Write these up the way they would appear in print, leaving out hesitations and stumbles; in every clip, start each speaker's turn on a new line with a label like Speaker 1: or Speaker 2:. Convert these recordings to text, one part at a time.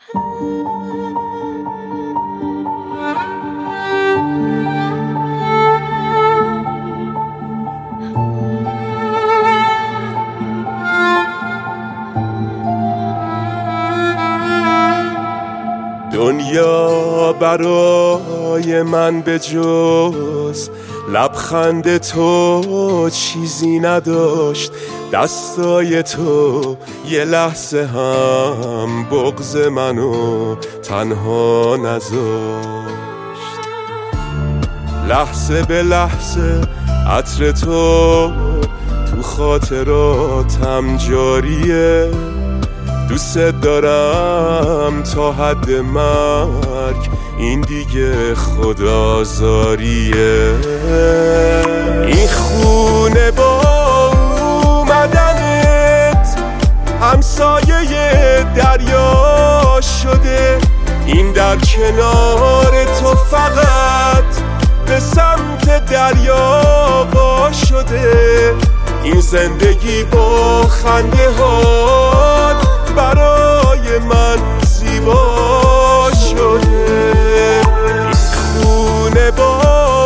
Speaker 1: دنیا برای من به جز لبخند تو چیزی نداشت، دستای تو یه لحظه هم بغض منو تنها نذاشت. لحظه به لحظه عطر تو تو خاطراتم جاریه، دوست دارم تا حد مرگ، این دیگه خدازاریه. این خونه با اومدنت همسایه دریا شده، این در کنار تو فقط به سمت دریا وا شده. این زندگی با خنده هات برای من زیبا شده. این خونه با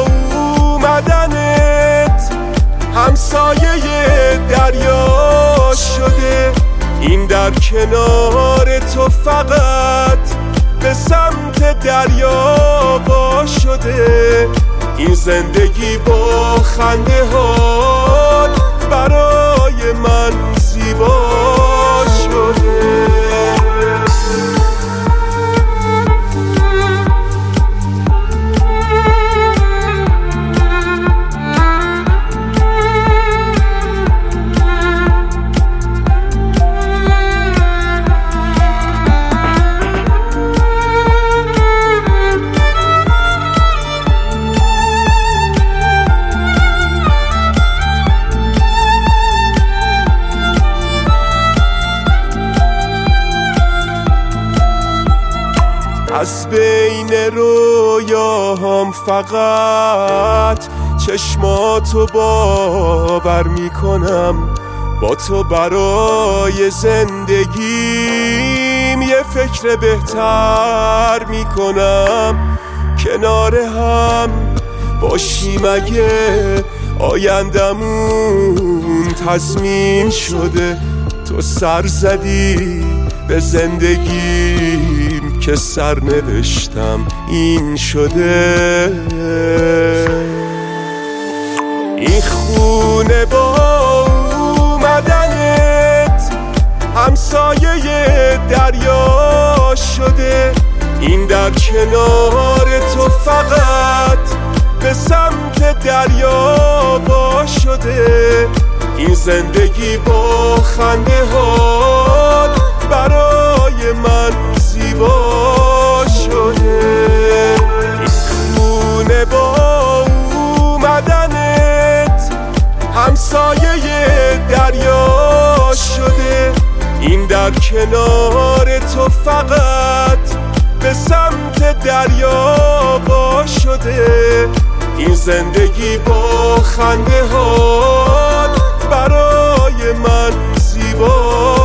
Speaker 1: اومدنت همسایه دریا شده، این در کنار تو فقط به سمت دریا وا شده. این زندگی با خنده هات برای من زیبا شده. از بین رویاهام فقط چشماتو باور میکنم، با تو برای زندگیم یه فکر بهتر میکنم. کنار هم باشیم اگه آیندمون تضمین شده، تو سر زدی به زندگیم که سرنوشتم این شده. این خونه با اومدنت همسایه دریا شده، این در کنار تو فقط به سمت دریا وا شده. این زندگی با خنده هات برای من زیبا شده. این خونه با اومدنت همسایه دریا شده، این در کنار تو فقط به سمت دریا وا شده. این زندگی با خنده هات برای من زیبا